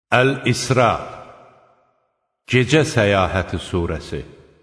Əl-İsra Gecə Səyahəti Surəsi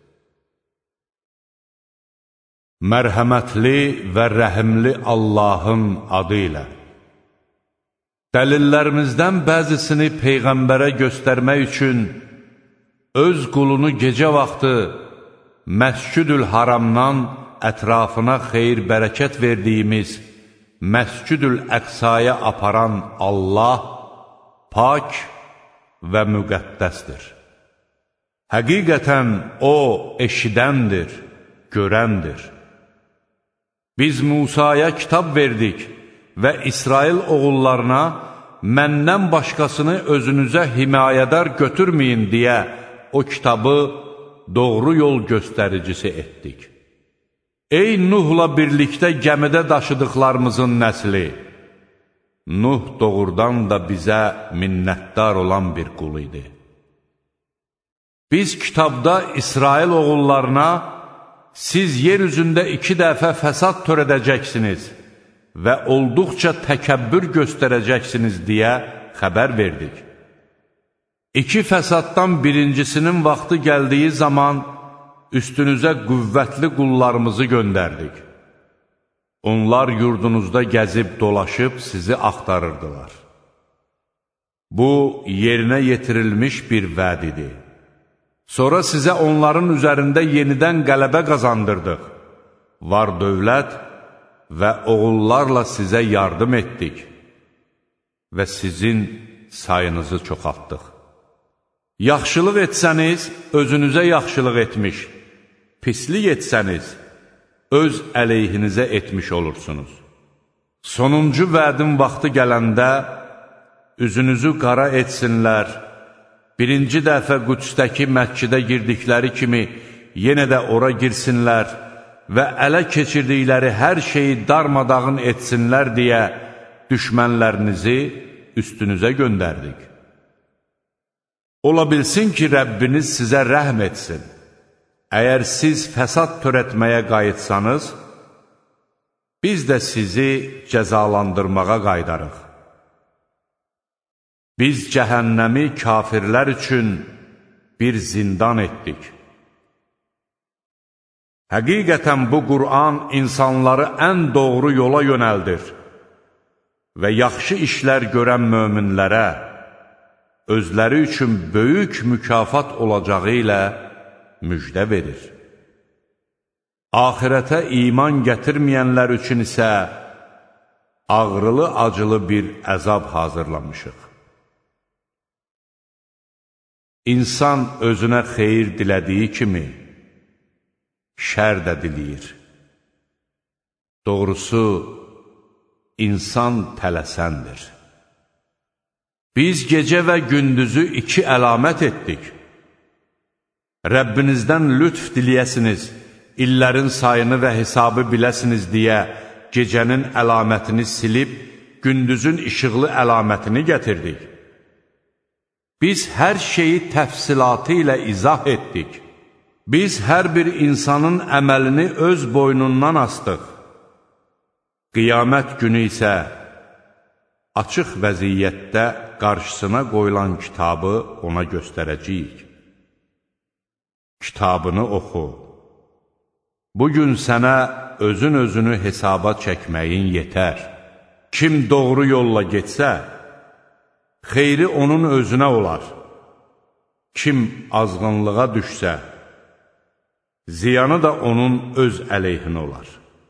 Mərhəmətli və rəhimli Allahın adı ilə Dəlillərimizdən bəzisini Peyğəmbərə göstərmək üçün öz qulunu gecə vaxtı Məscüdül Haramdan ətrafına xeyir-bərəkət verdiyimiz Məscüdül Əqsaya aparan Allah pak və müqəddəsdir. Həqiqətən O eşidəndir, görəndir. Biz Musaya kitab verdik və İsrail oğullarına məndən başqasını özünüzə himayədar götürməyin deyə o kitabı doğru yol göstəricisi etdik. Ey Nuhla birlikdə gəmidə daşıdıqlarımızın nəsli! Nuh doğrudan da bizə minnətdar olan bir qul idi. Biz kitabda İsrail oğullarına siz yer üzündə 2 dəfə fəsad törədəcəksiniz və olduqca təkəbbür göstərəcəksiniz deyə xəbər verdik. 2 fəsaddan birincisinin vaxtı gəldiyi zaman üstünüzə qüvvətli qullarımızı göndərdik. Onlar yurdunuzda gəzib dolaşıb sizi axtarırdılar. Bu, yerinə yetirilmiş bir vəd idi. Sonra sizə onların üzərində yenidən qələbə qazandırdıq. Var dövlət və oğullarla sizə yardım etdik və sizin sayınızı çoxaltdıq. Yaxşılıq etsəniz, özünüzə yaxşılıq etmiş, pislik etsəniz, öz əleyhinizə etmiş olursunuz. Sonuncu vədin vaxtı gələndə, üzünüzü qara etsinlər, birinci dəfə Qüdsdəki məscidə girdikləri kimi yenə də ora girsinlər və ələ keçirdikləri hər şeyi darmadağın etsinlər deyə düşmənlərinizi üstünüzə göndərdik. Ola bilsin ki, Rəbbiniz sizə rəhm etsin. Əgər siz fəsad törətməyə qayıtsanız, biz də sizi cəzalandırmağa qaydarıq. Biz cəhənnəmi kafirlər üçün bir zindan etdik. Həqiqətən bu Qur'an insanları ən doğru yola yönəldir və yaxşı işlər görən möminlərə özləri üçün böyük mükafat olacağı ilə müjdə verir. Ahirətə iman gətirməyənlər üçün isə ağrılı-acılı bir əzab hazırlamışıq. İnsan özünə xeyir dilədiyi kimi şər də diləyir. Doğrusu, insan tələsəndir. Biz gecə və gündüzü 2 əlamət etdik. Rəbbinizdən lütf diləyəsiniz, illərin sayını və hesabı biləsiniz deyə gecənin əlamətini silib, gündüzün işıqlı əlamətini gətirdik. Biz hər şeyi təfsilatı ilə izah etdik. Biz hər bir insanın əməlini öz boynundan astıq. Qiyamət günü isə açıq vəziyyətdə qarşısına qoyulan kitabı ona göstərəcəyik. Kitabını oxu. Bugün sənə özünü hesaba çəkməyin yetər. Kim doğru yolla getsə, xeyri onun özünə olar. Kim azğınlığa düşsə, ziyanı da onun öz əleyhinə olar.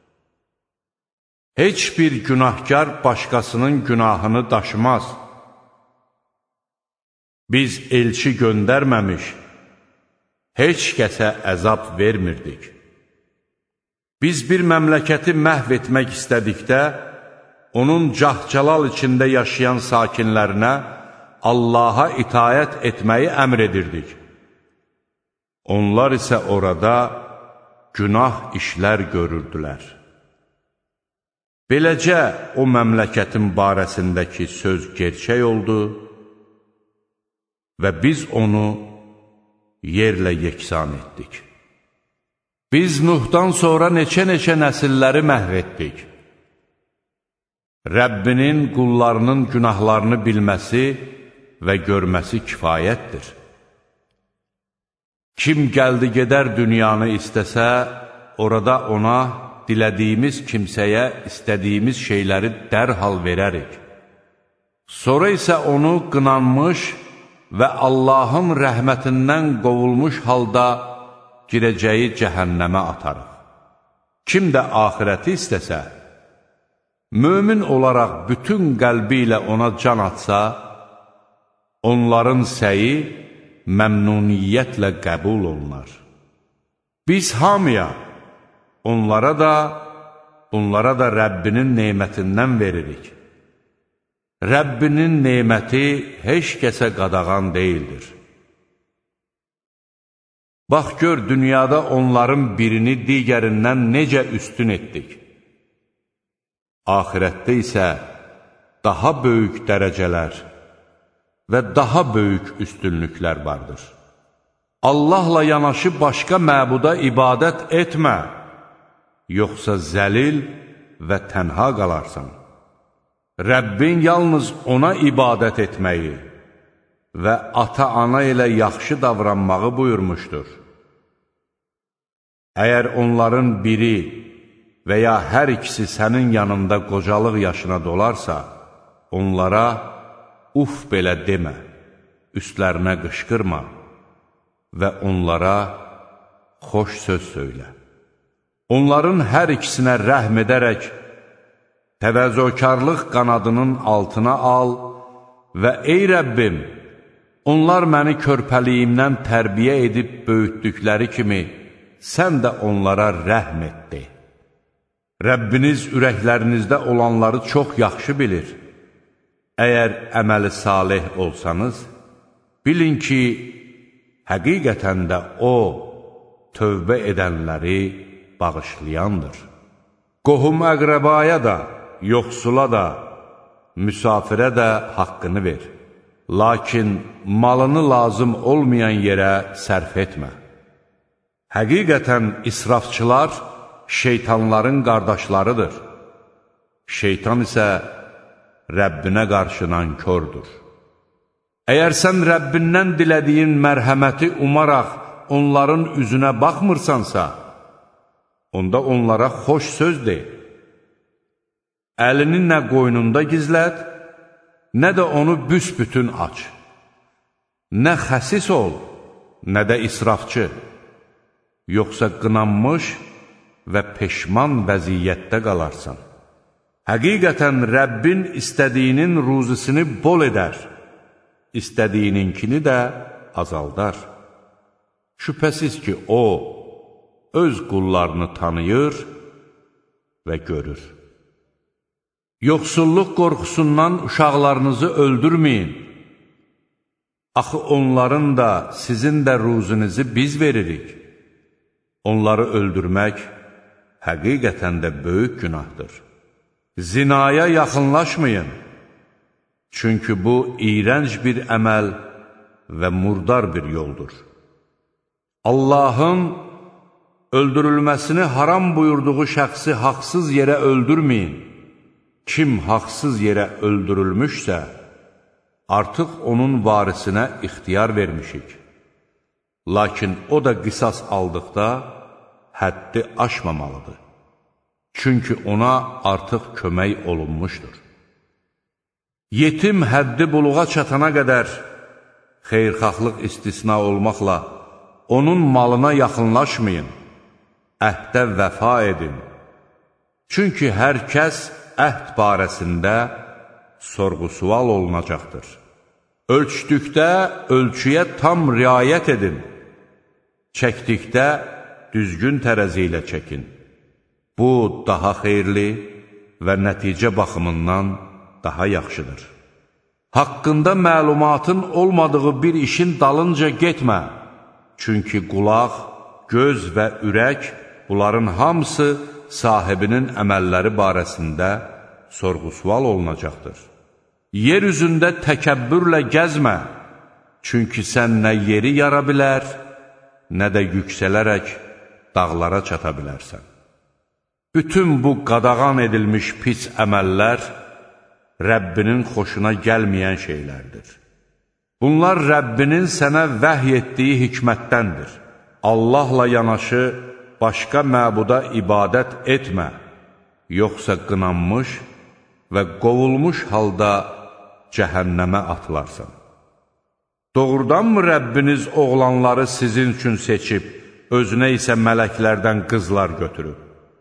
Heç bir günahkar başqasının günahını daşımaz. Biz elçi göndərməmiş, heç kəsə əzab vermirdik. Biz bir məmləkəti məhv etmək istədikdə, onun cah-calal içində yaşayan sakinlərinə Allaha itayət etməyi əmr edirdik. Onlar isə orada günah işlər görürdülər. Beləcə, o məmləkətin barəsindəki söz gerçək oldu və biz onu yerlə yeksan etdik. Biz Nuhdan sonra neçə-neçə nəsilləri məhv etdik. Rəbbinin qullarının günahlarını bilməsi və görməsi kifayətdir. Kim gəldi gedər dünyanı istəsə, orada ona dilədiyimiz kimsəyə istədiyimiz şeyləri dərhal verərik. Sonra isə onu qınanmış və Allahın rəhmətindən qovulmuş halda girəcəyi cəhənnəmə atarıq. Kim də axirəti istəsə, mömin olaraq bütün qəlbi ilə ona can atsa, onların səyi məmnuniyyətlə qəbul olunar. Biz hamıya, onlara da Rəbbinin nemətindən veririk. Rəbbinin neməti heç kəsə qadağan deyildir. Bax gör, dünyada onların birini digərindən necə üstün etdik. Axirətdə isə daha böyük dərəcələr və daha böyük üstünlüklər vardır. Allahla yanaşı başqa məbuda ibadət etmə, yoxsa zəlil və tənha qalarsan. Rəbbin yalnız ona ibadət etməyi və ata-ana ilə yaxşı davranmağı buyurmuşdur. Əgər onların biri və ya hər ikisi sənin yanında qocalıq yaşına dolarsa, onlara uf belə demə, üstlərinə qışqırma və onlara xoş söz söylə. Onların hər ikisinə rəhm edərək, təvəzzökarlıq qanadının altına al və ey Rəbbim, onlar məni körpəliyimdən tərbiyə edib böyütdükləri kimi, sən də onlara rəhm etdi. Rəbbiniz ürəklərinizdə olanları çox yaxşı bilir. Əgər əməli salih olsanız, bilin ki, həqiqətən də O, tövbə edənləri bağışlayandır. Qohum əqrəbaya da, yoxsula da, müsafirə də haqqını ver. Lakin malını lazım olmayan yerə sərf etmə. Həqiqətən israfçılar şeytanların qardaşlarıdır. Şeytan isə Rəbbinə qarşı nankördür. Əgər sən Rəbbindən dilədiyin mərhəməti umaraq onların üzünə baxmırsansa, onda onlara xoş söz de. Əlini nə qoynunda gizlət, nə də onu büsbütün aç. Nə xəsis ol, nə də israfçı. Yoxsa qınanmış və peşman vəziyyətdə qalarsan. Həqiqətən Rəbbin istədiyinin ruzisini bol edər, istədiyininkini də azaldar. Şübhəsiz ki, O, öz qullarını tanıyır və görür. Yoxsulluq qorxusundan uşaqlarınızı öldürməyin. Axı onların da, sizin də ruzinizi biz veririk. Onları öldürmək həqiqətən də böyük günahdır. Zinaya yaxınlaşmayın. Çünki bu, iyrənc bir əməl və murdar bir yoldur. Allahın öldürülməsini haram buyurduğu şəxsi haqsız yerə öldürməyin. Kim haqsız yerə öldürülmüşsə, artıq onun varisinə ixtiyar vermişik. Lakin o da qisas aldıqda həddi aşmamalıdır. Çünki ona artıq kömək olunmuşdur. Yetim həddi buluğa çatana qədər, xeyirxahlıq istisna olmaqla, onun malına yaxınlaşmayın, əhdə vəfa edin. Çünki hər kəs əhd barəsində sorğu-sual olunacaqdır. Ölçdükdə ölçüyə tam riayət edin. Çəkdikdə düzgün tərəzi ilə çəkin. Bu, daha xeyirli və nəticə baxımından daha yaxşıdır. Haqqında məlumatın olmadığı bir işin dalınca getmə. Çünki qulaq, göz və ürək, bunların hamısı sahibinin əməlləri barəsində sorğu-sual olunacaqdır. Yer üzündə təkəbbürlə gəzmə, çünki sən nə yeri yara bilər, nə də yüksələrək dağlara çata bilərsən. Bütün bu qadağan edilmiş pis əməllər Rəbbinin xoşuna gəlməyən şeylərdir. Bunlar Rəbbinin sənə vəhy etdiyi hikmətdəndir. Allahla yanaşı başqa məbuda ibadət etmə, yoxsa qınanmış və qovulmuş halda cəhənnəmə atılarsan. Doğrudanmı Rəbbiniz oğlanları sizin üçün seçib, özünə isə mələklərdən qızlar götürüb?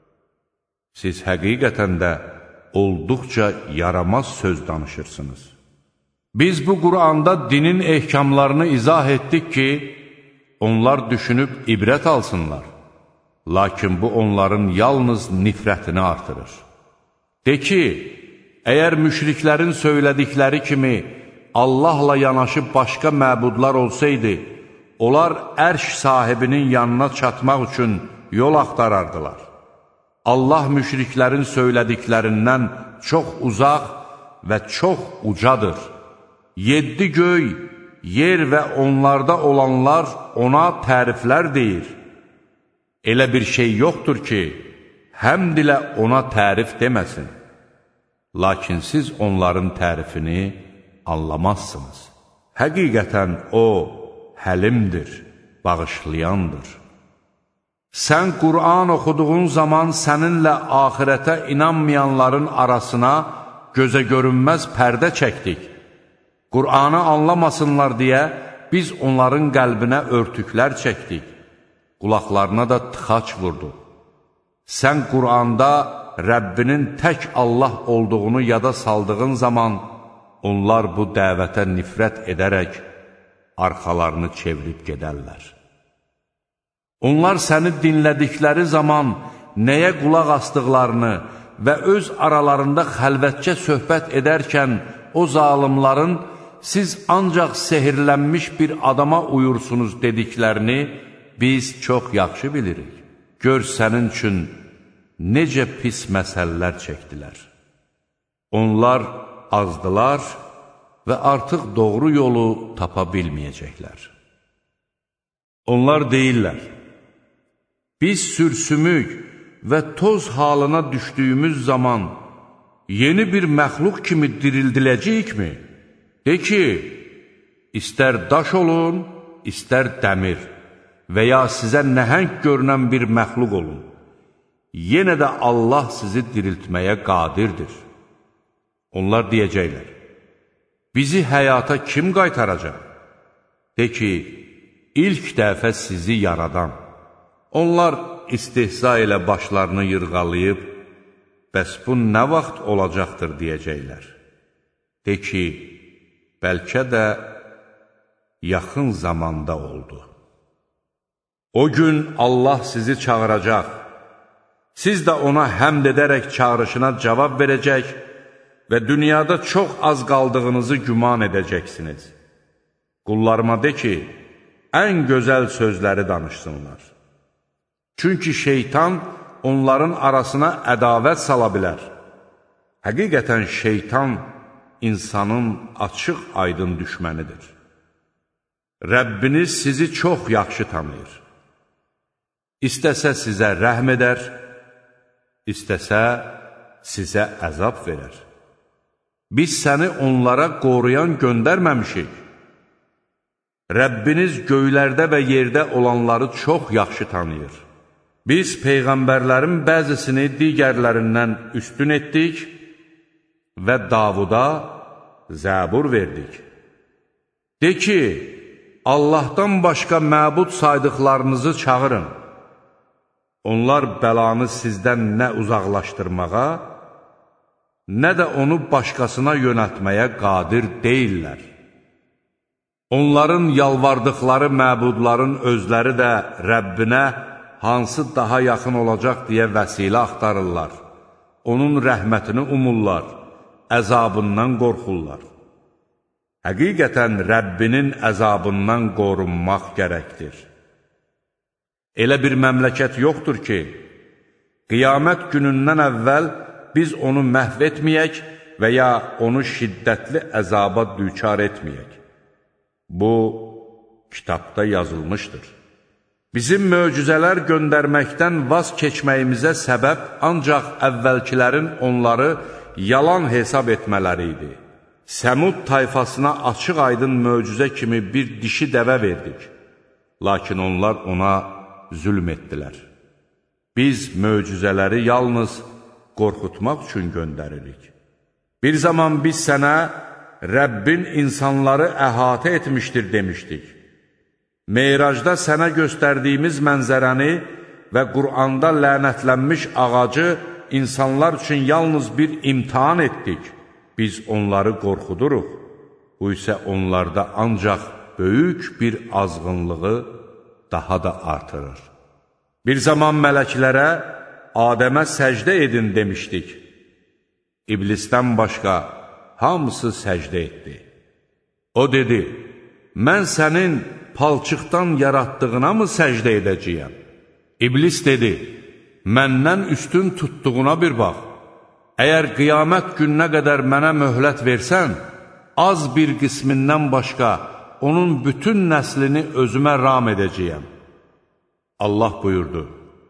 Siz həqiqətən də olduqca yaramaz söz danışırsınız. Biz bu Quranda dinin ehkamlarını izah etdik ki, onlar düşünüb ibrət alsınlar. Lakin bu onların yalnız nifrətini artırır. De ki, əgər müşriklərin söylədikləri kimi Allahla yanaşı başqa məbudlar olsaydı, onlar ərş sahibinin yanına çatmaq üçün yol axtarardılar. Allah müşriklərin söylədiklərindən çox uzaq və çox ucadır. 7 göy, yer və onlarda olanlar ona təriflər deyir. Elə bir şey yoxdur ki, həmd ilə ona tərif deməsin. Lakin siz onların tərifini anlamazsınız. Həqiqətən o, həlimdir, bağışlayandır. Sən Qur'an oxuduğun zaman səninlə axirətə inanmayanların arasına gözə görünməz pərdə çəkdik. Qur'anı anlamasınlar deyə biz onların qəlbinə örtüklər çəkdik. Qulaqlarına da tıxac vurduq. Sən Qur'anda Rəbbinin tək Allah olduğunu yada saldığın zaman, onlar bu dəvətə nifrət edərək arxalarını çevirib gedərlər. Onlar səni dinlədikləri zaman nəyə qulaq asdıqlarını və öz aralarında xəlvətcə söhbət edərkən o zalimların siz ancaq sehirlənmiş bir adama uyursunuz dediklərini biz çox yaxşı bilirik. Gör sənin üçün necə pis məsələlər çəkdilər. Onlar azdılar və artıq doğru yolu tapa bilməyəcəklər. Onlar deyirlər, biz sürsümük və toz halına düşdüyümüz zaman yeni bir məxluq kimi dirildiləcəyikmi? De ki, istər daş olun, istər dəmir və ya sizə nəhəng görünən bir məxluq olun. Yenə də Allah sizi diriltməyə qadirdir. Onlar deyəcəklər, bizi həyata kim qaytaracaq? De ki, ilk dəfə sizi yaradan. Onlar istehza ilə başlarını yırğalayıb, bəs bu nə vaxt olacaqdır deyəcəklər. De ki, bəlkə də yaxın zamanda oldu. O gün Allah sizi çağıracaq. Siz də ona həmd edərək çağırışına cavab verəcək və dünyada çox az qaldığınızı güman edəcəksiniz. Qullarıma de ki, ən gözəl sözləri danışsınlar. Çünki şeytan onların arasına ədavət sala bilər. Həqiqətən şeytan insanın açıq aydın düşmənidir. Rəbbiniz sizi çox yaxşı tanıyır. İstəsə sizə rəhm edər, istəsə sizə əzab verər. Biz səni onlara qoruyan göndərməmişik. Rəbbiniz göylərdə və yerdə olanları çox yaxşı tanıyır. Biz peyğəmbərlərin bəzisini digərlərindən üstün etdik və Davuda zəbur verdik. De ki, Allahdan başqa məbud saydıqlarınızı çağırın. Onlar bəlanı sizdən nə uzaqlaşdırmağa, nə də onu başqasına yönəltməyə qadir deyirlər. Onların yalvardıqları məbudların özləri də Rəbbinə hansı daha yaxın olacaq deyə vəsilə axtarırlar. Onun rəhmətini umurlar, əzabından qorxurlar. Həqiqətən Rəbbinin əzabından qorunmaq gərəkdir. Elə bir məmləkət yoxdur ki, qiyamət günündən əvvəl biz onu məhv etməyək və ya onu şiddətli əzaba düçar etməyək. Bu, kitabda yazılmışdır. Bizim möcüzələr göndərməkdən vaz keçməyimizə səbəb ancaq əvvəlkilərin onları yalan hesab etmələri idi. Səmud tayfasına açıq-aydın möcüzə kimi bir dişi dəvə verdik. Lakin onlar ona zülm etdilər. Biz möcüzələri yalnız qorxutmaq üçün göndəririk. Bir zaman biz sənə Rəbbin insanları əhatə etmişdir demişdik. Meyracda sənə göstərdiyimiz mənzərəni və Qur'anda lənətlənmiş ağacı insanlar üçün yalnız bir imtahan etdik. Biz onları qorxuduruq. Bu isə onlarda ancaq böyük bir azğınlığı daha da artırır. Bir zaman mələklərə Adəmə səcdə edin demişdik. İblisdən başqa hamısı səcdə etdi. O dedi, mən sənin palçıqdan yaratdığına mı səcdə edəcəyəm? İblis dedi, məndən üstün tutduğuna bir bax. Əgər qiyamət gününə qədər mənə möhlət versən, az bir qismindən başqa onun bütün nəslini özümə ram edəcəyəm. Allah buyurdu,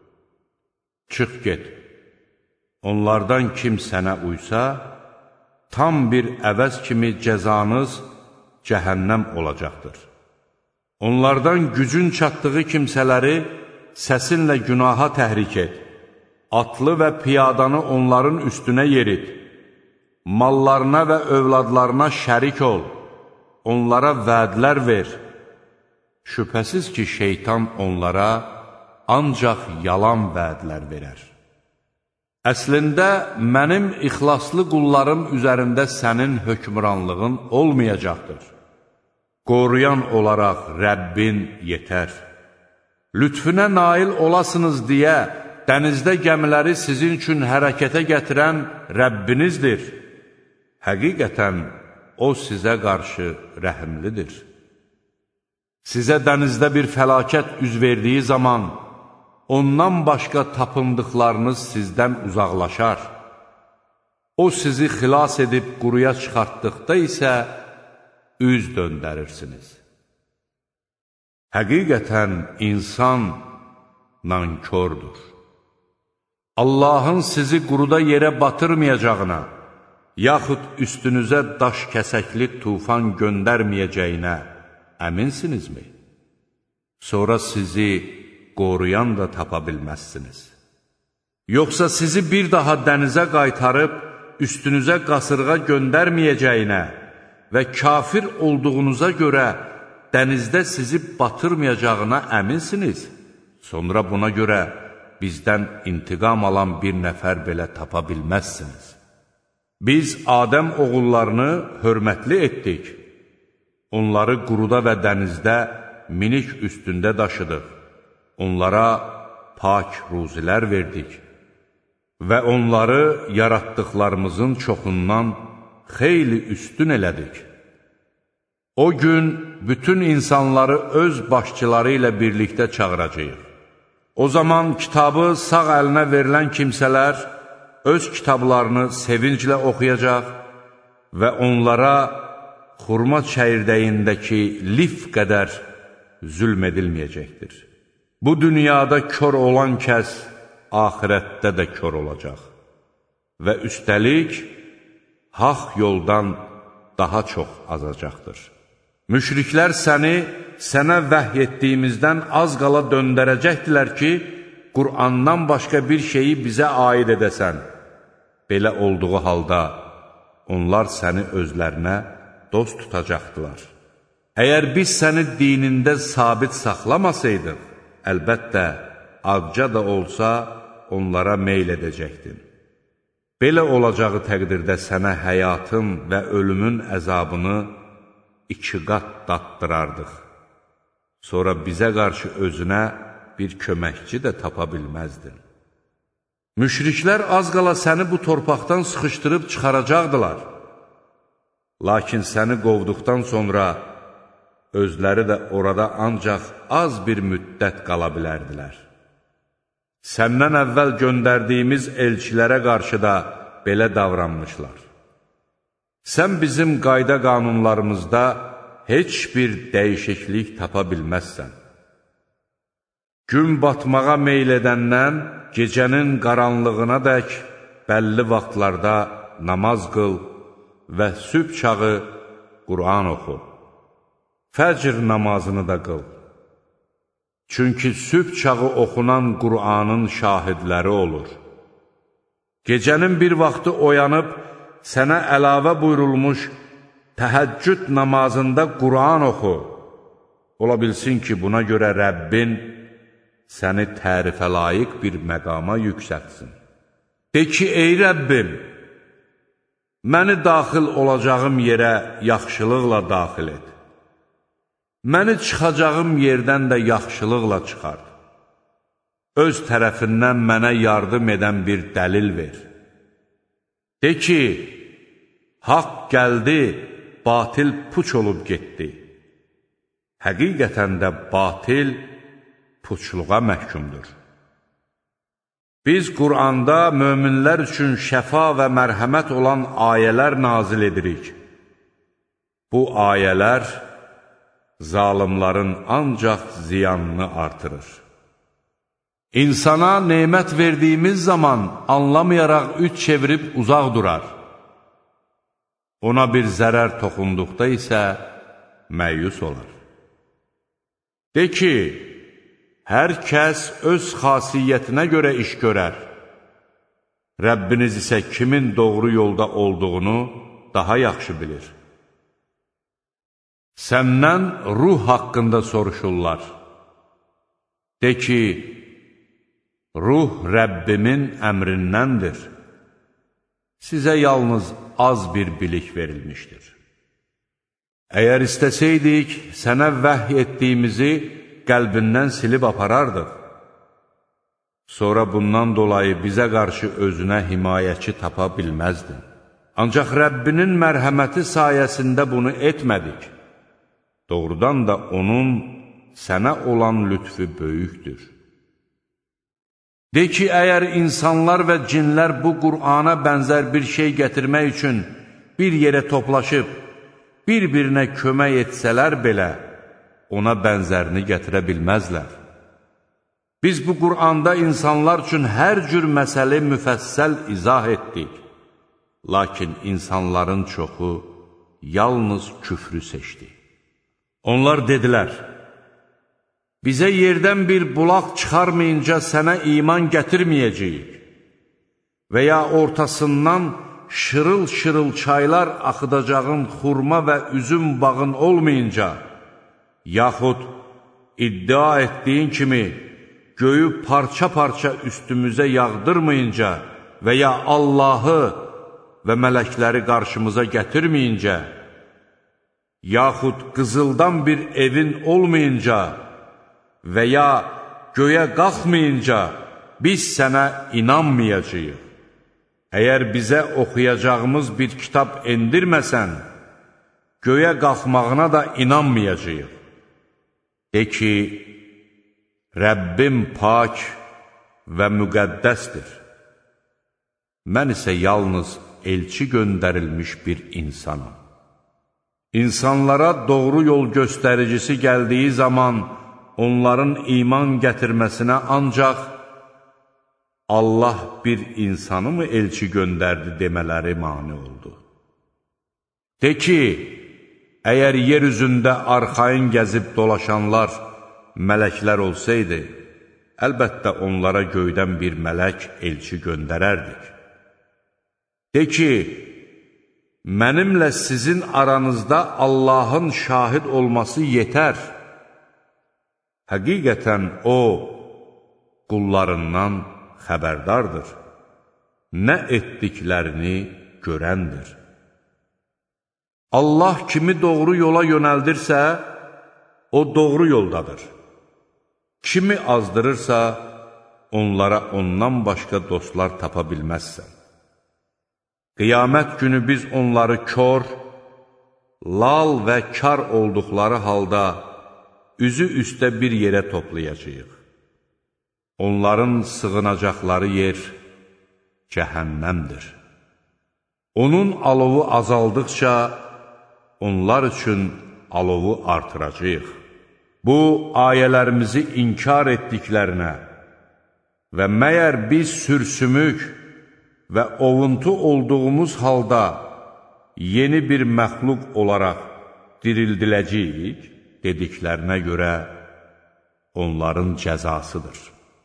çıx get. Onlardan kim sənə uysa, tam bir əvəz kimi cəzanız cəhənnəm olacaqdır. Onlardan gücün çatdığı kimsələri səsinlə günaha təhrik et. Atlı və piyadanı onların üstünə yerit. Mallarına və övladlarına şərik ol. Onlara vədlər ver. Şübhəsiz ki, şeytan onlara ancaq yalan vədlər verər. Əslində, mənim ixlaslı qullarım üzərində sənin hökmranlığın olmayacaqdır. Qoruyan olaraq Rəbbin yetər. Lütfüne nail olasınız deyə dənizdə gəmiləri sizin üçün hərəkətə gətirən Rəbbinizdir. Həqiqətən, O sizə qarşı rəhimlidir. Sizə dənizdə bir fəlakət üz verdiyi zaman, ondan başqa tapındıqlarınız sizdən uzaqlaşar. O sizi xilas edib quruya çıxartdıqda isə üz döndərirsiniz. Həqiqətən, insan nankördür. Allahın sizi quruda yerə batırmayacağına, yaxud üstünüzə daş kəsəkli tufan göndərməyəcəyinə əminsinizmi? Sonra sizi qoruyan da tapa bilməzsiniz. Yoxsa sizi bir daha dənizə qaytarıb, üstünüzə qasırğa göndərməyəcəyinə və kafir olduğunuza görə dənizdə sizi batırmayacağına əminsiniz. Sonra buna görə bizdən intiqam alan bir nəfər belə tapa bilməzsiniz. Biz Adəm oğullarını hörmətli etdik. Onları quruda və dənizdə minik üstündə daşıdıq. Onlara pak ruzilər verdik və onları yaratdıqlarımızın çoxundan xeyli üstün elədik. O gün bütün insanları öz başçıları ilə birlikdə çağıracağıq. O zaman kitabı sağ əlinə verilən kimsələr öz kitablarını sevinclə oxuyacaq və onlara xurma çəyirdəyindəki lif qədər zülm edilməyəcəkdir. Bu dünyada kör olan kəs axirətdə də kör olacaq və üstəlik haqq yoldan daha çox azacaqdır. Müşriklər sənə vəhy etdiyimizdən az qala döndərəcəkdilər ki, Qur'andan başqa bir şeyi bizə aid edəsən. Belə olduğu halda onlar səni özlərinə dost tutacaqdılar. Əgər biz səni dinində sabit saxlamasaydıq, əlbəttə, azca da olsa onlara meyl edəcəkdin. Belə olacağı təqdirdə sənə həyatın və ölümün əzabını 2 qat daddırardıq. Sonra bizə qarşı özünə bir köməkçi də tapa bilməzdin. Müşriklər az qala səni bu torpaqdan sıxışdırıb çıxaracaqdılar. Lakin səni qovduqdan sonra özləri də orada ancaq az bir müddət qala bilərdilər. Səndən əvvəl göndərdiyimiz elçilərə qarşı da belə davranmışlar. Sən bizim qayda qanunlarımızda heç bir dəyişiklik tapa bilməzsən. Gün batmağa meyl edəndən gecənin qaranlığına dək bəlli vaxtlarda namaz qıl və sübh çağı Qur'an oxu. Fəcr namazını da qıl. Çünki sübh çağı oxunan Qur'anın şahidləri olur. Gecənin bir vaxtı oyanıb, sənə əlavə buyurulmuş təhəccüd namazında Qur'an oxu. Ola bilsin ki, buna görə Rəbbin səni tərifə layiq bir məqama yüksətsin. De ki, ey Rəbbim, məni daxil olacağım yerə yaxşılıqla daxil et. Məni çıxacağım yerdən də yaxşılıqla çıxart. Öz tərəfindən mənə yardım edən bir dəlil ver. De ki, haqq gəldi, batil puç olub getdi. Həqiqətən də batil puçluğa məhkumdur. Biz Qur'anda möminlər üçün şəfa və mərhəmət olan ayələr nazil edirik. Bu ayələr zalimların ancaq ziyanını artırır. İnsana nemət verdiyimiz zaman anlamayaraq üç çevirib uzaq durar. Ona bir zərər toxunduqda isə məyus olar. De ki, hər kəs öz xasiyyətinə görə iş görər. Rəbbiniz isə kimin doğru yolda olduğunu daha yaxşı bilir. Səndən ruh haqqında soruşurlar. De ki, ruh Rəbbimin əmrindəndir. Sizə yalnız az bir bilik verilmişdir. Əgər istəsəydik, sənə vəhy etdiyimizi qəlbindən silib aparardıq. Sonra bundan dolayı bizə qarşı özünə himayəçi tapa bilməzdin. Ancaq Rəbbinin mərhəməti sayəsində bunu etmədik. Doğrudan da onun sənə olan lütfü böyükdür. De ki, əgər insanlar və cinlər bu Qur'ana bənzər bir şey gətirmək üçün bir yerə toplaşıb, bir-birinə kömək etsələr belə, ona bənzərini gətirə bilməzlər. Biz bu Qur'anda insanlar üçün hər cür məsələ müfəssəl izah etdik. Lakin insanların çoxu yalnız küfrü seçdi. Onlar dedilər, bizə yerdən bir bulaq çıxarmayınca sənə iman gətirməyəcəyik və ya ortasından şırıl-şırıl çaylar axıdacağın xurma və üzüm bağın olmayınca, yaxud iddia etdiyin kimi göyü parça-parça üstümüzə yağdırmayınca və ya Allahı və mələkləri qarşımıza gətirməyincə, yaxud qızıldan bir evin olmayınca və ya göyə qalxmayınca biz sənə inanmayacağıq. Əgər bizə oxuyacağımız bir kitab endirməsən, göyə qalxmağına da inanmayacağıq. De ki, Rəbbim pak və müqəddəsdir. Mən isə yalnız elçi göndərilmiş bir insanım. İnsanlara doğru yol göstəricisi gəldiyi zaman onların iman gətirməsinə ancaq Allah bir insanı mı elçi göndərdi demələri mane oldu. De ki, əgər yer üzündə arxayın gəzib dolaşanlar mələklər olsaydı, əlbəttə onlara göydən bir mələk elçi göndərərdik. De ki, mənimlə sizin aranızda Allahın şahid olması yetər. Həqiqətən O, qullarından xəbərdardır. Nə etdiklərini görəndir. Allah kimi doğru yola yönəldirsə, o doğru yoldadır. Kimi azdırırsa, onlara ondan başqa dostlar tapa bilməzsən. Qiyamət günü biz onları kör, lal və kar olduqları halda üzü üstə bir yerə toplayacağıq. Onların sığınacaqları yer cəhənnəmdir. Onun alovu azaldıqca onlar üçün alovu artıracağıq. Bu, ayələrimizi inkar etdiklərinə və məyər biz sürsümük və ovuntu olduğumuz halda yeni bir məxluq olaraq dirildiləcəyik dediklərinə görə onların cəzasıdır.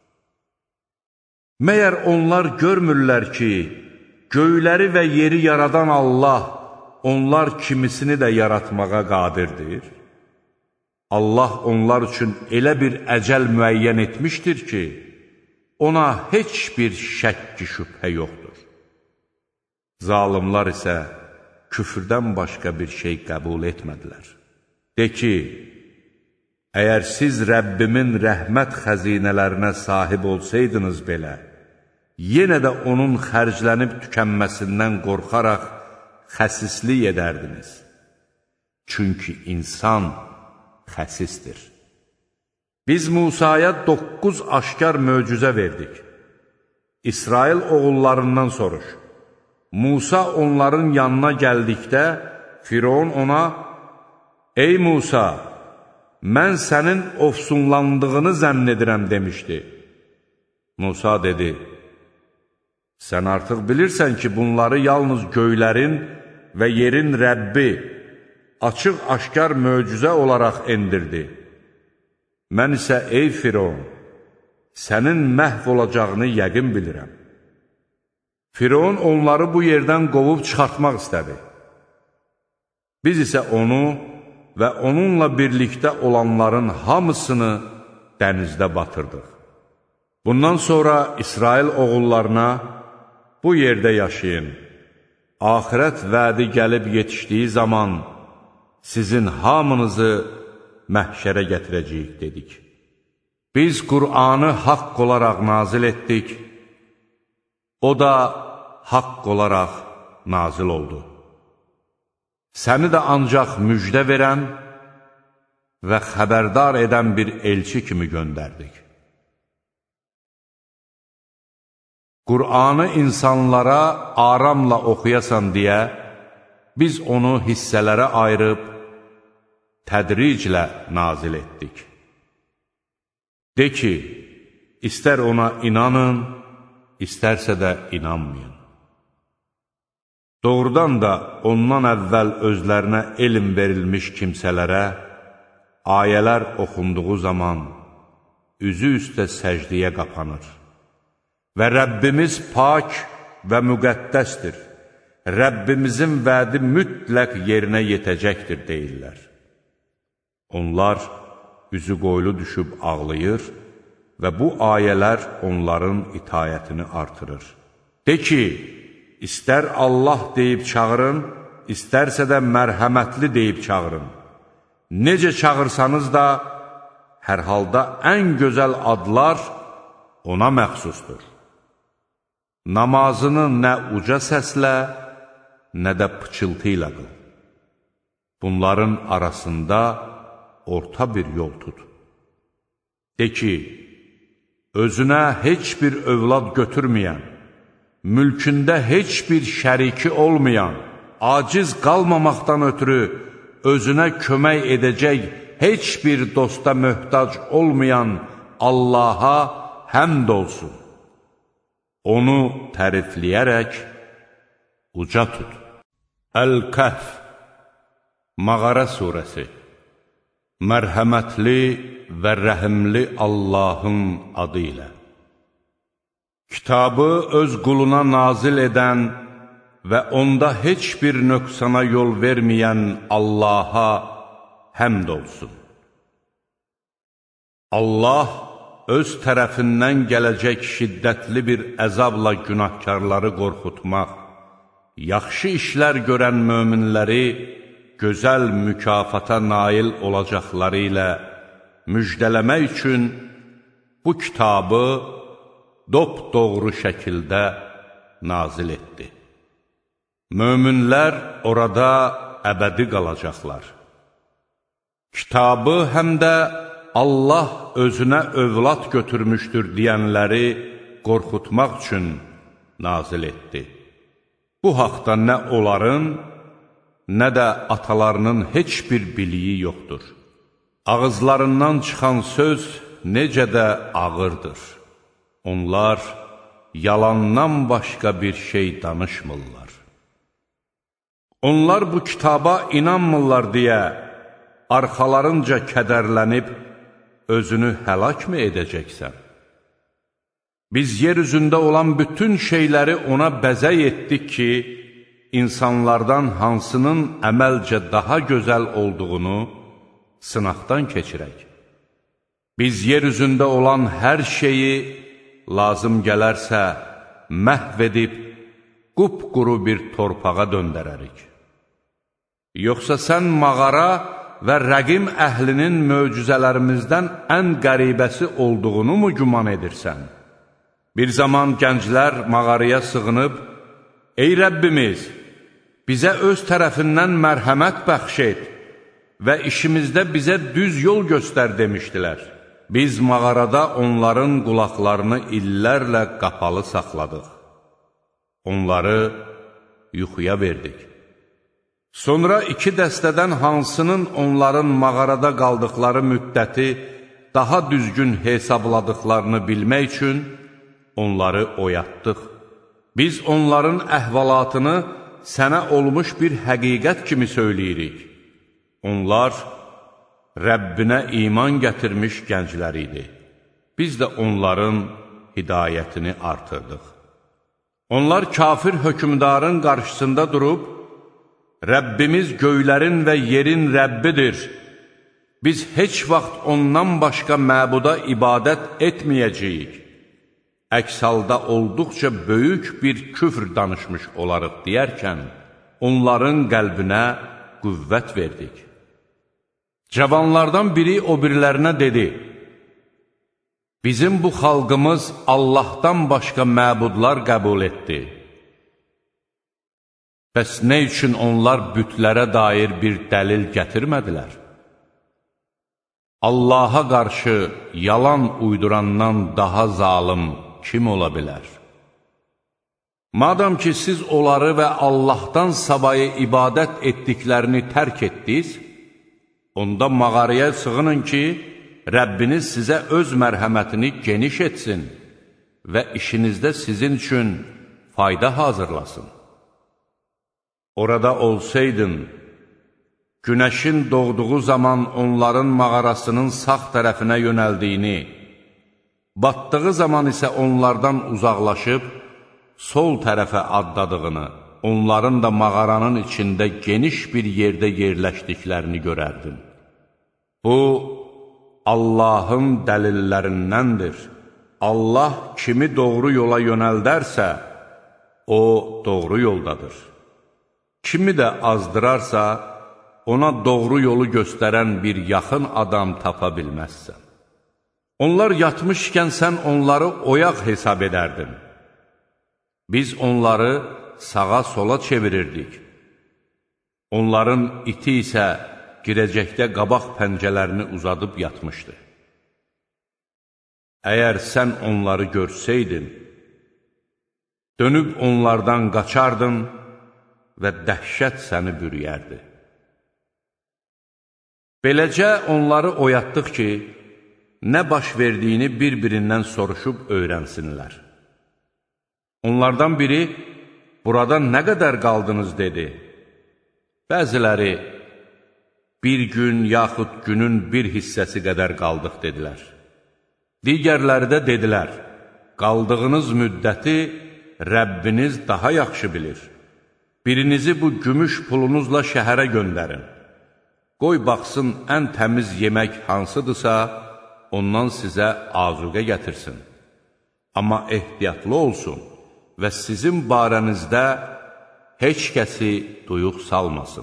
Məyər onlar görmürlər ki, göyləri və yeri yaradan Allah onlar kimisini də yaratmağa qadirdir? Allah onlar üçün elə bir əcəl müəyyən etmişdir ki, ona heç bir şəkki şübhə yoxdur. Zalimlar isə küfrdən başqa bir şey qəbul etmədilər. De ki, əgər siz Rəbbimin rəhmət xəzinələrinə sahib olsaydınız belə, yenə də onun xərclənib tükənməsindən qorxaraq xəsislik edərdiniz. Çünki insan xəsisdir. Biz Musaya 9 aşkar möcüzə verdik. İsrail oğullarından soruş. Musa onların yanına gəldikdə, Firon ona, ey Musa, mən sənin ofsunlandığını zənn edirəm demişdi. Musa dedi, sən artıq bilirsən ki, bunları yalnız göylərin və yerin Rəbbi açıq-aşkar möcüzə olaraq endirdi. Mən isə, ey Firon, sənin məhv olacağını yəqin bilirəm. Firon onları bu yerdən qovub çıxartmaq istədi. Biz isə onu və onunla birlikdə olanların hamısını dənizdə batırdıq. Bundan sonra İsrail oğullarına, bu yerdə yaşayın, axirət vədi gəlib yetişdiyi zaman sizin hamınızı məhşərə gətirəcəyik, dedik. Biz Qur'anı haqq olaraq nazil etdik, o da haqq olaraq nazil oldu. Səni də ancaq müjdə verən və xəbərdar edən bir elçi kimi göndərdik. Qur'anı insanlara aramla oxuyasan deyə, biz onu hissələrə ayırıb, tədriclə nazil etdik. De ki, istər ona inanın, istərsə də inanmayın. Doğrudan da ondan əvvəl özlərinə elm verilmiş kimsələrə ayələr oxunduğu zaman üzü üstə səcdiyə qapanır. Və Rəbbimiz pak və müqəddəsdir. Rəbbimizin vədi mütləq yerinə yetəcəkdir, deyirlər. Onlar üzü qoylu düşüb ağlayır və bu ayələr onların itayətini artırır. De ki, istər Allah deyib çağırın, istərsə də mərhəmətli deyib çağırın. Necə çağırsanız da, hər halda ən gözəl adlar ona məxsusdur. Namazını nə uca səslə, nə də pıçıltı ilə qıl. Bunların arasında orta bir yol tut. De ki, özünə heç bir övlad götürməyən, mülkündə heç bir şəriki olmayan, aciz qalmamaqdan ötürü özünə kömək edəcək heç bir dosta möhtac olmayan Allaha həmd olsun. Onu tərifləyərək uca tut. Əl-Kəhf Mağara surəsi Mərhəmətli və rəhimli Allahın adı ilə. Kitabı öz quluna nazil edən və onda heç bir nöqsana yol verməyən Allaha həmd olsun. Allah öz tərəfindən gələcək şiddətli bir əzabla günahkarları qorxutmaq, yaxşı işlər görən möminləri gözəl mükafata nail olacaqları ilə müjdələmək üçün bu kitabı dopdoğru şəkildə nazil etdi. Möminlər orada əbədi qalacaqlar. Kitabı həm də Allah özünə övlad götürmüşdür deyənləri qorxutmaq üçün nazil etdi. Bu haqda nə onların, nə də atalarının heç bir biliyi yoxdur. Ağızlarından çıxan söz necə də ağırdır. Onlar yalandan başqa bir şey danışmırlar. Onlar bu kitaba inanmırlar deyə arxalarınca kədərlənib özünü həlak mı edəcəksən? Biz yer üzündə olan bütün şeyləri ona bəzək etdik ki, insanlardan hansının əməlcə daha gözəl olduğunu sınaqdan keçirək. Biz yer üzündə olan hər şeyi lazım gələrsə məhv edib, qupquru bir torpağa döndərərik. Yoxsa sən mağara və rəqim əhlinin möcüzələrimizdən ən qəribəsi olduğunu mu güman edirsən? Bir zaman gənclər mağaraya sığınıb, ey Rəbbimiz, bizə öz tərəfindən mərhəmət bəxş et və işimizdə bizə düz yol göstər demişdilər. Biz mağarada onların qulaqlarını illərlə qapalı saxladıq. Onları yuxuya verdik. Sonra iki dəstədən hansının onların mağarada qaldıqları müddəti daha düzgün hesabladıqlarını bilmək üçün onları oyatdıq. Biz onların əhvalatını sənə olmuş bir həqiqət kimi söyləyirik. Onlar Rəbbinə iman gətirmiş gənclər idi. Biz də onların hidayətini artırdıq. Onlar kafir hökümdarın qarşısında durub, Rəbbimiz göylərin və yerin Rəbbidir. Biz heç vaxt ondan başqa məbuda ibadət etməyəcəyik. Əks halda olduqca böyük bir küfr danışmış olarıq deyərkən, onların qəlbinə qüvvət verdik. Cavanlardan biri o birilərinə dedi, bizim bu xalqımız Allahdan başqa məbudlar qəbul etdi. Bəs nə üçün onlar bütlərə dair bir dəlil gətirmədilər? Allaha qarşı yalan uydurandan daha zalım kim ola bilər? Madam ki, siz onları və Allahdan savayı ibadət etdiklərini tərk etdiniz, onda mağaraya sığının ki, Rəbbiniz sizə öz mərhəmətini geniş etsin və işinizdə sizin üçün fayda hazırlasın. Orada olsaydın, günəşin doğduğu zaman onların mağarasının sağ tərəfinə yönəldiyini, batdığı zaman isə onlardan uzaqlaşıb, sol tərəfə addadığını, onların da mağaranın içində geniş bir yerdə yerləşdiklərini görərdin. Bu, Allahın dəlillərindəndir. Allah kimi doğru yola yönəldərsə, o doğru yoldadır. Kimi də azdırarsa, ona doğru yolu göstərən bir yaxın adam tapa bilməzsən. Onlar yatmışkən sən onları oyaq hesab edərdin. Biz onları sağa-sola çevirirdik. Onların iti isə girəcəkdə qabaq pəncələrini uzadıb yatmışdı. Əgər sən onları görsəydin, dönüb onlardan qaçardın və dəhşət səni bürüyərdi. Beləcə onları oyatdıq ki, nə baş verdiyini bir-birindən soruşub öyrənsinlər. Onlardan biri, burada nə qədər qaldınız, dedi. Bəziləri, bir gün yaxud günün bir hissəsi qədər qaldıq, dedilər. Digərləri də dedilər, qaldığınız müddəti Rəbbiniz daha yaxşı bilir. Birinizi bu gümüş pulunuzla şəhərə göndərin. Qoy baxsın, ən təmiz yemək hansıdırsa, ondan sizə azuqə gətirsin. Amma ehtiyatlı olsun və sizin barənizdə heç kəsi duyuq salmasın.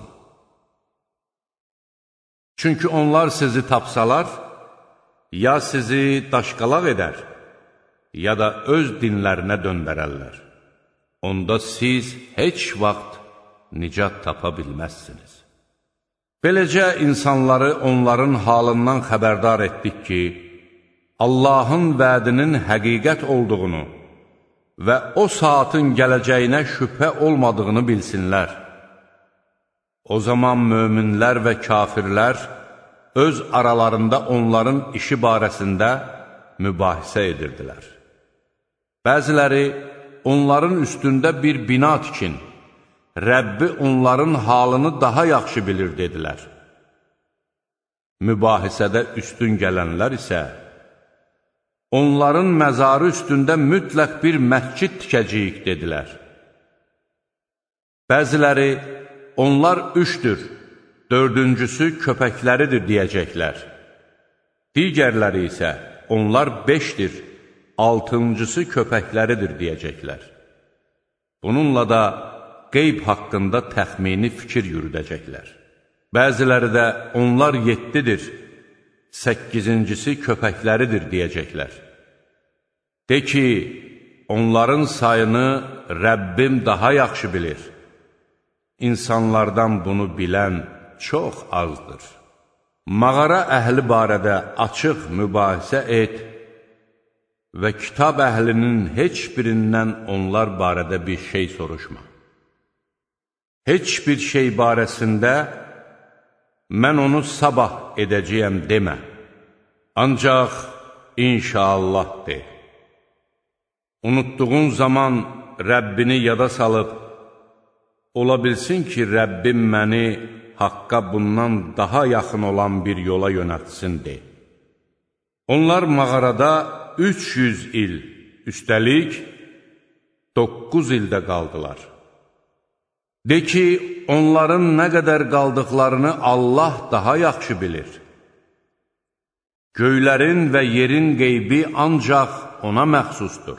Çünki onlar sizi tapsalar, ya sizi daşqalaq edər, ya da öz dinlərinə döndərərlər. Onda siz heç vaxt nicat tapa bilməzsiniz. Beləcə insanları onların halından xəbərdar etdik ki, Allahın vədinin həqiqət olduğunu və o saatın gələcəyinə şübhə olmadığını bilsinlər. O zaman möminlər və kafirlər öz aralarında onların işi barəsində mübahisə edirdilər. Bəziləri onların üstündə bir bina tikin, Rəbbi onların halını daha yaxşı bilir, dedilər. Mübahisədə üstün gələnlər isə, onların məzarı üstündə mütləq bir məscid tikəcəyik, dedilər. Bəziləri, onlar 3-dür, 4-cüsü köpəkləridir, deyəcəklər. Digərləri isə, onlar 5-dir, 6-cısı köpəkləridir, deyəcəklər. Bununla da qeyb haqqında təxmini fikir yürüdəcəklər. Bəziləri də, onlar 7-dir, 8-cisi köpəkləridir, deyəcəklər. De ki, onların sayını Rəbbim daha yaxşı bilir. İnsanlardan bunu bilən çox azdır. Mağara əhli barədə açıq mübahisə et və kitab əhlinin heç birindən onlar barədə bir şey soruşma. Heç bir şey barəsində mən onu sabah edəcəyəm demə. Ancaq inşallah de. Unutduğun zaman Rəbbini yada salıb, ola bilsin ki, Rəbbim məni haqqa bundan daha yaxın olan bir yola yönəltsin, de. Onlar mağarada 300 il, üstəlik 9 ildə qaldılar. De ki, onların nə qədər qaldıqlarını Allah daha yaxşı bilir. Göylərin və yerin qeybi ancaq ona məxsusdur.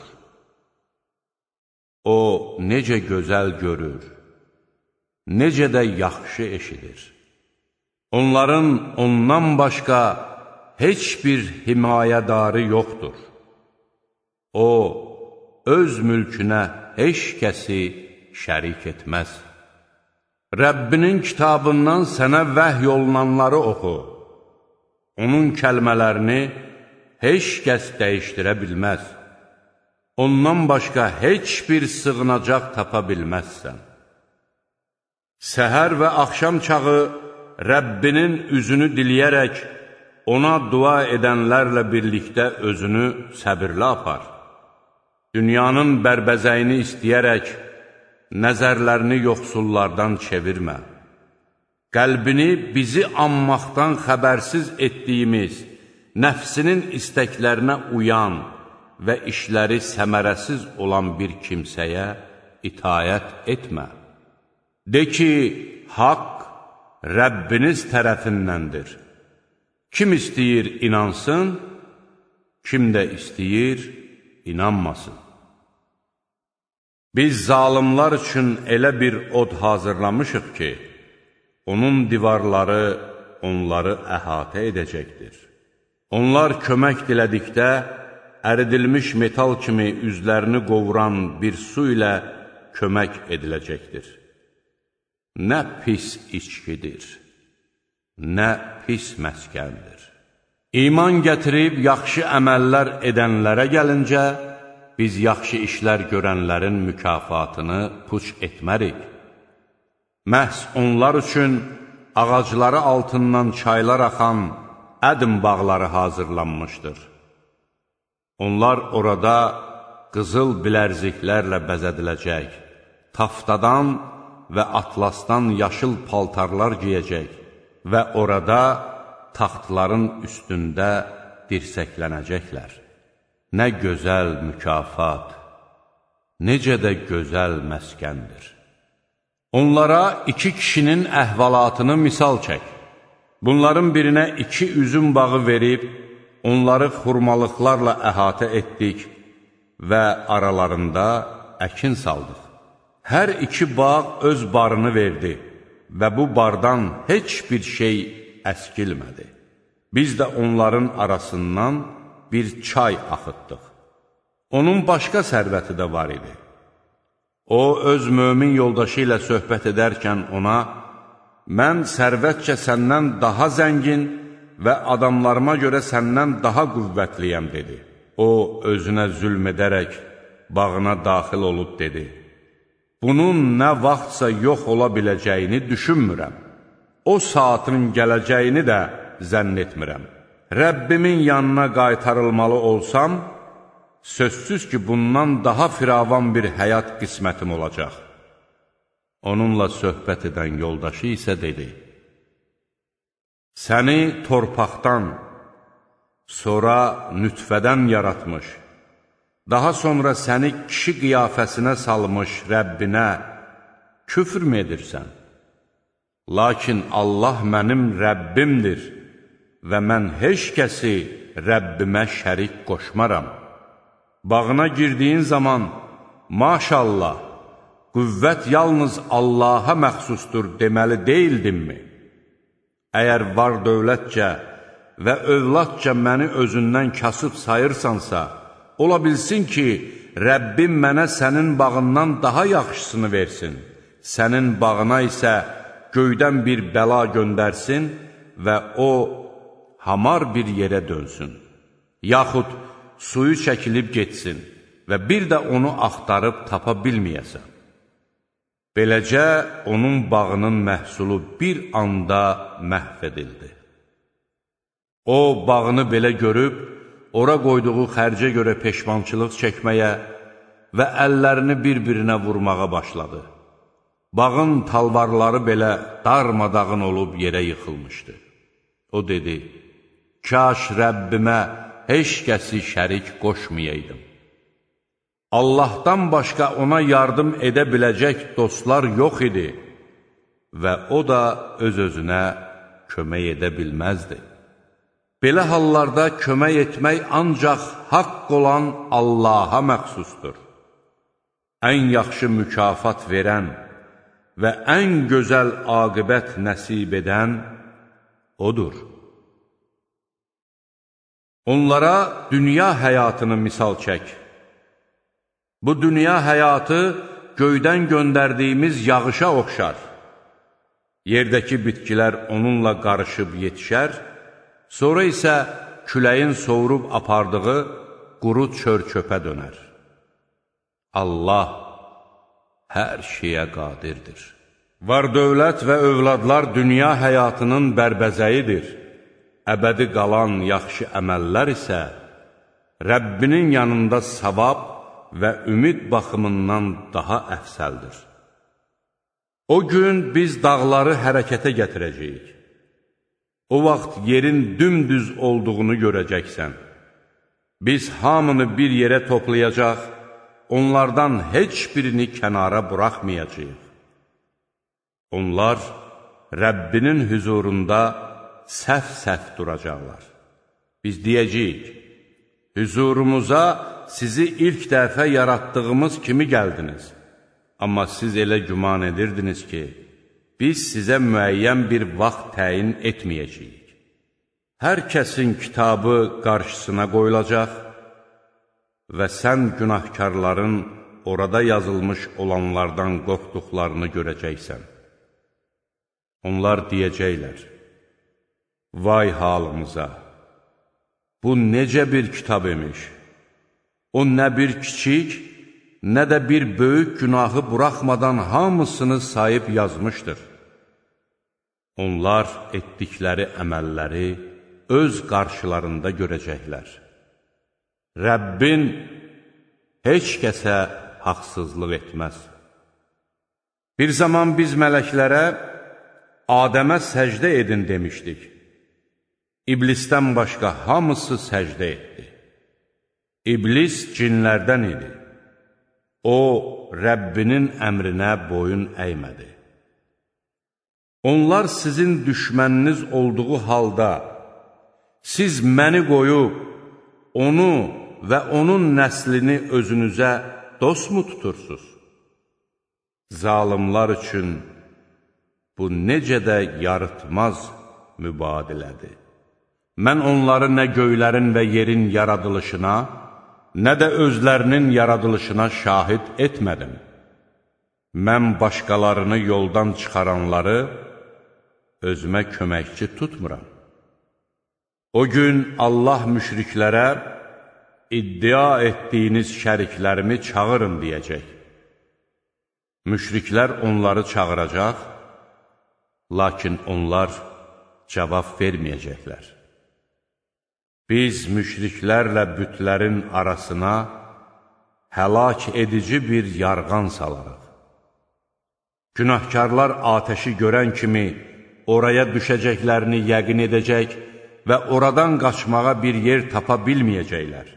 O, necə gözəl görür, necə də yaxşı eşidir. Onların ondan başqa heç bir himayədarı yoxdur. O, öz mülkünə heç kəsi şərik etməz. Rəbbinin kitabından sənə vəhy olunanları oxu. Onun kəlmələrini heç kəs dəyişdirə bilməz. Ondan başqa heç bir sığınacaq tapa bilməzsən. Səhər və axşam çağı Rəbbinin üzünü diləyərək, ona dua edənlərlə birlikdə özünü səbirli apar. Dünyanın bərbəzəyini istəyərək, nəzərlərini yoxsullardan çevirmə. Qəlbini bizi anmaqdan xəbərsiz etdiyimiz, nəfsinin istəklərinə uyan və işləri səmərəsiz olan bir kimsəyə itayət etmə. De ki, haqq Rəbbiniz tərəfindəndir. Kim istəyir inansın, kim də istəyir inanmasın. Biz zalimlar üçün elə bir od hazırlamışıq ki, onun divarları onları əhatə edəcəkdir. Onlar kömək dilədikdə, əridilmiş metal kimi üzlərini qovuran bir su ilə kömək ediləcəkdir. Nə pis içkidir, nə pis məskəndir. İman gətirib yaxşı əməllər edənlərə gəlincə, biz yaxşı işlər görənlərin mükafatını puç etmərik. Məhz onlar üçün ağacları altından çaylar axan ədm bağları hazırlanmışdır. Onlar orada qızıl bilərziklərlə bəzədiləcək, taftadan və atlasdan yaşıl paltarlar giyəcək və orada taxtların üstündə dirsəklənəcəklər. Nə gözəl mükafat, necə də gözəl məskəndir. Onlara 2 kişinin əhvalatını misal çək. Bunların birinə 2 üzüm bağı verib, onları xurmalıqlarla əhatə etdik və aralarında əkin saldıq. Hər 2 bağ öz barını verdi və bu bardan heç bir şey əskilmədi. Biz də onların arasından bir çay axıtdıq. Onun başqa sərvəti də var idi. O, öz mömin yoldaşı ilə söhbət edərkən ona, mən sərvətcə səndən daha zəngin və adamlarıma görə səndən daha qüvvətliyəm, dedi. O, özünə zülm edərək bağına daxil olub dedi, bunun nə vaxtsa yox ola biləcəyini düşünmürəm. O saatın gələcəyini də zənn etmirəm. Rəbbimin yanına qaytarılmalı olsam, sözsüz ki, bundan daha firavan bir həyat qismətim olacaq. Onunla söhbət edən yoldaşı isə dedi: Səni torpaqdan, sonra nütfədən yaratmış, daha sonra səni kişi qiyafəsinə salmış Rəbbinə küfr mü edirsən? Lakin Allah mənim Rəbbimdir və mən heç kəsi Rəbbimə şərik qoşmaram. Bağına girdiyin zaman, maşallah, qüvvət yalnız Allaha məxsusdur deməli deyildinmi? Əgər var dövlətcə və övladca məni özündən kasıb sayırsansa, ola bilsin ki, Rəbbim mənə sənin bağından daha yaxşısını versin, sənin bağına isə göydən bir bəla göndərsin və o, hamar bir yerə dönsün, yaxud suyu çəkilib getsin və bir də onu axtarıb tapa bilməyəsən. Beləcə, onun bağının məhsulu bir anda məhv edildi. O, bağını belə görüb, ora qoyduğu xərcə görə peşmançılıq çəkməyə və əllərini bir-birinə vurmağa başladı. Bağın talvarları belə darmadağın olub yerə yıxılmışdı. O dedi, kaş Rəbbimə heç kəsi şərik qoşmayaydım. Allahdan başqa ona yardım edə biləcək dostlar yox idi və o da öz-özünə kömək edə bilməzdi. Belə hallarda kömək etmək ancaq haqq olan Allaha məxsusdur. Ən yaxşı mükafat verən və ən gözəl aqibət nəsib edən odur. Onlara dünya həyatını misal çək. Bu dünya həyatı göydən göndərdiyimiz yağışa oxşar. Yerdəki bitkilər onunla qarışıb yetişər, sonra isə küləyin sovurub apardığı quru çör-çöpə dönər. Allah hər şeyə qadirdir. Var dövlət və övladlar dünya həyatının bərbəzəyidir. Əbədi qalan yaxşı əməllər isə Rəbbinin yanında savab və ümid baxımından daha əfsəldir. O gün biz dağları hərəkətə gətirəcəyik. O vaxt yerin dümdüz olduğunu görəcəksən. Biz hamını bir yerə toplayacaq, onlardan heç birini kənara buraxmayacağıq. Onlar Rəbbinin hüzurunda səf-səf duracaqlar. Biz deyəcəyik, hüzurumuza sizi ilk dəfə yaratdığımız kimi gəldiniz. Amma siz elə güman edirdiniz ki, biz sizə müəyyən bir vaxt təyin etməyəcəyik. Hər kəsin kitabı qarşısına qoyulacaq və sən günahkarların orada yazılmış olanlardan qorxduqlarını görəcəksən. Onlar deyəcəklər, vay halımıza, bu necə bir kitab imiş? O nə bir kiçik, nə də bir böyük günahı buraxmadan hamısını sayıb yazmışdır. Onlar etdikləri əməlləri öz qarşılarında görəcəklər. Rəbbin heç kəsə haqsızlıq etməz. Bir zaman biz mələklərə Adəmə səcdə edin demişdik. İblisdən başqa hamısı səcdə etdi. İblis cinlərdən idi. O, Rəbbinin əmrinə boyun əymədi. Onlar sizin düşməniniz olduğu halda, siz məni qoyub, onu və onun nəslini özünüzə dostmu tutursunuz? Zalimlar üçün bu necə də yarıtmaz mübadilədir. Mən onları nə göylərin və yerin yaradılışına, nə də özlərinin yaradılışına şahid etmədim. Mən başqalarını yoldan çıxaranları özümə köməkçi tutmuram. O gün Allah müşriklərə iddia etdiyiniz şəriklərimi çağırın deyəcək. Müşriklər onları çağıracaq, lakin onlar cavab verməyəcəklər. Biz müşriklərlə bütlərin arasına həlak edici bir yarğan salarıq. Günahkarlar atəşi görən kimi oraya düşəcəklərini yəqin edəcək və oradan qaçmağa bir yer tapa bilməyəcəklər.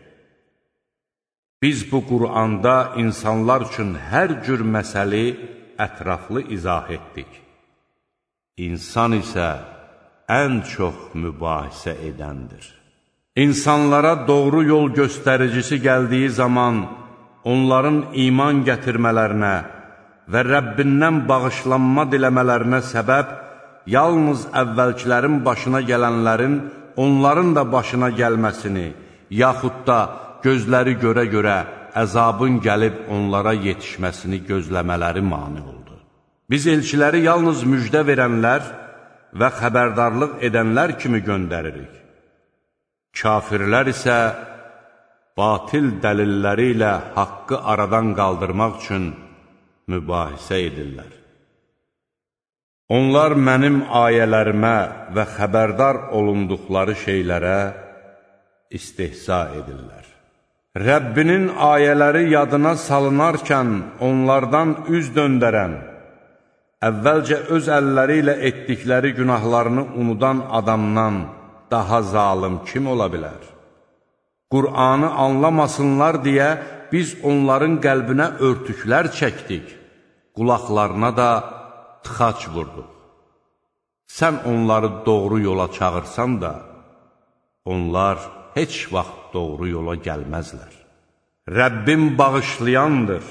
Biz bu Qur'anda insanlar üçün hər cür məsəli ətraflı izah etdik. İnsan isə ən çox mübahisə edəndir. İnsanlara doğru yol göstəricisi gəldiyi zaman onların iman gətirmələrinə və Rəbbindən bağışlanma diləmələrinə səbəb yalnız əvvəlkilərin başına gələnlərin onların da başına gəlməsini, yaxud da gözləri görə-görə əzabın gəlib onlara yetişməsini gözləmələri mane oldu. Biz elçiləri yalnız müjdə verənlər və xəbərdarlıq edənlər kimi göndəririk. Kafirlər isə batil dəlilləri ilə haqqı aradan qaldırmaq üçün mübahisə edirlər. Onlar mənim ayələrimə və xəbərdar olunduqları şeylərə istehza edirlər. Rəbbinin ayələri yadına salınarkən onlardan üz döndərən, əvvəlcə öz əlləri ilə etdikləri günahlarını unudan adamdan daha zalım kim ola bilər? Qur'anı anlamasınlar deyə biz onların qəlbinə örtüklər çəkdik, qulaqlarına da tıxac vurduq. Sən onları doğru yola çağırsan da, onlar heç vaxt doğru yola gəlməzlər. Rəbbim bağışlayandır,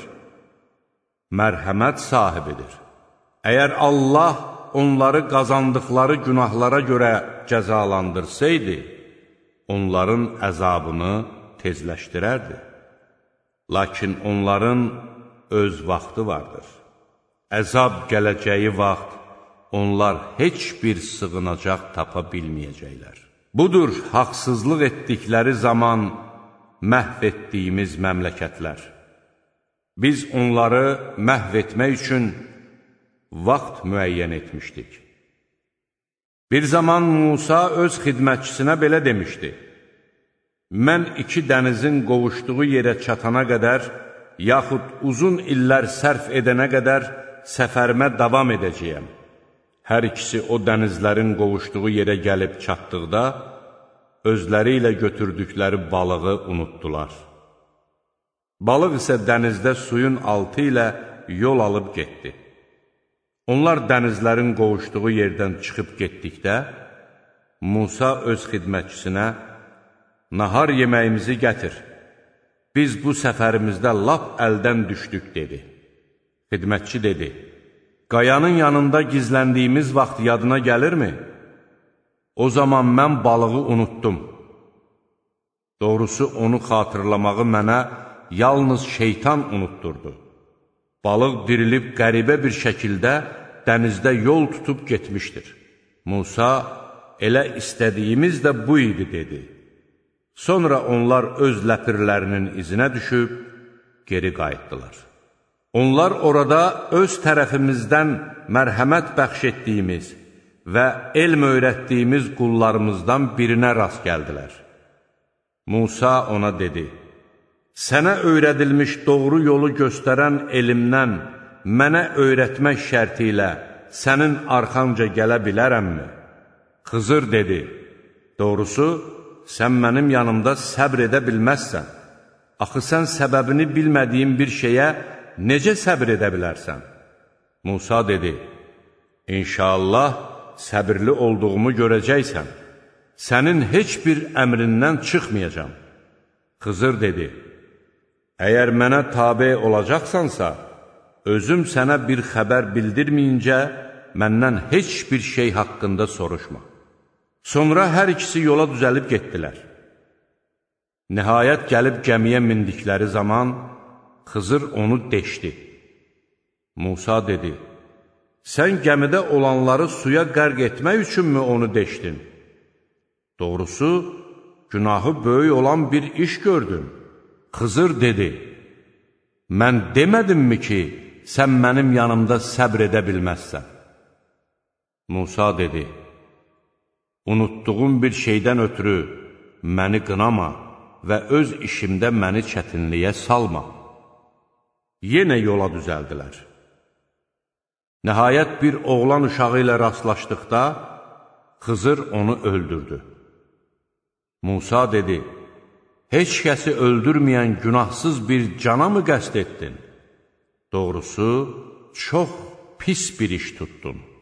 mərhəmət sahibidir. Əgər Allah onları qazandıqları günahlara görə cəzalandırsaydı, onların əzabını tezləşdirərdi. Lakin onların öz vaxtı vardır. Əzab gələcəyi vaxt onlar heç bir sığınacaq tapa bilməyəcəklər. Budur, haqsızlıq etdikləri zaman məhv etdiyimiz məmləkətlər. Biz onları məhv etmək üçün vaxt müəyyən etmişdik. Bir zaman Musa öz xidmətçisinə belə demişdi: Mən iki dənizin qovuşduğu yerə çatana qədər, yaxud uzun illər sərf edənə qədər səfərimə davam edəcəyəm. Hər ikisi o dənizlərin qovuşduğu yerə gəlib çatdıqda, özləri ilə götürdükləri balığı unutdular. Balıq isə dənizdə suyun altı ilə yol alıb getdi. Onlar dənizlərin qovuşduğu yerdən çıxıb getdikdə, Musa öz xidmətçisinə, nahar yeməyimizi gətir, biz bu səfərimizdə lap əldən düşdük, dedi. Xidmətçi dedi, qayanın yanında gizləndiyimiz vaxt yadına gəlirmi? O zaman mən balığı unutdum. Doğrusu onu xatırlamağı mənə yalnız şeytan unutturdu. Balıq dirilib qəribə bir şəkildə dənizdə yol tutub getmişdir. Musa, elə istədiyimiz də bu idi, dedi. Sonra onlar öz ləpirlərinin izinə düşüb, geri qayıtdılar. Onlar orada öz tərəfimizdən mərhəmət bəxş etdiyimiz və elm öyrətdiyimiz qullarımızdan birinə rast gəldilər. Musa ona dedi, sənə öyrədilmiş doğru yolu göstərən elmdən mənə öyrətmək şərti ilə sənin arxanca gələ bilərəmmi? Xızır dedi, doğrusu, sən mənim yanımda səbr edə bilməzsən. Axı sən səbəbini bilmədiyin bir şeyə necə səbr edə bilərsən? Musa dedi, İnşallah səbirli olduğumu görəcəksən. Sənin heç bir əmrindən çıxmayacam. Xızır dedi, əgər mənə tabe olacaqsansa, özüm sənə bir xəbər bildirməyincə, məndən heç bir şey haqqında soruşma. Sonra hər ikisi yola düzəlib getdilər. Nəhayət gəlib gəmiyə mindikləri zaman, Xızır onu deşdi. Musa dedi, sən gəmidə olanları suya qərq etmək üçünmü onu deşdin? Doğrusu, günahı böyük olan bir iş gördün. Xızır dedi, mən demədimmi ki, sən mənim yanımda səbr edə bilməzsən? Musa dedi, unutduğum bir şeydən ötürü məni qınama və öz işimdə məni çətinliyə salma. Yenə yola düzəldilər. Nəhayət bir oğlan uşağı ilə rastlaşdıqda, Xızır onu öldürdü. Musa dedi, heç kəsi öldürməyən günahsız bir cana mı qəsd etdin? Doğrusu, çox pis bir iş tutdun.